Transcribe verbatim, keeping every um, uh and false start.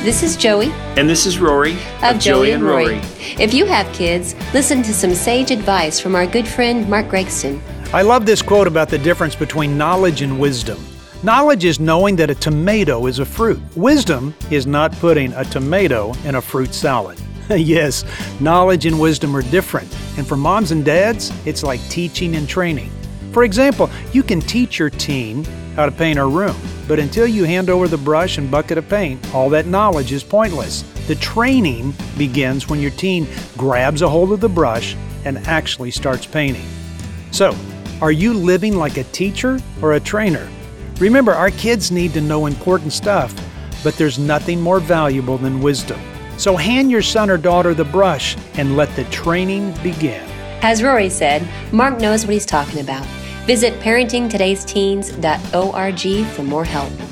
This is Joey. And this is Rory of, of Joey and Rory. Rory. If you have kids, listen to some sage advice from our good friend Mark Gregston. I love this quote about the difference between knowledge and wisdom. Knowledge is knowing that a tomato is a fruit. Wisdom is not putting a tomato in a fruit salad. Yes, knowledge and wisdom are different. And for moms and dads, it's like teaching and training. For example, you can teach your teen how to paint a room, but until you hand over the brush and bucket of paint, all that knowledge is pointless. The training begins when your teen grabs a hold of the brush and actually starts painting. So, are you living like a teacher or a trainer? Remember, our kids need to know important stuff, but there's nothing more valuable than wisdom. So hand your son or daughter the brush and let the training begin. As Rory said, Mark knows what he's talking about. Visit parenting todays teens dot org for more help.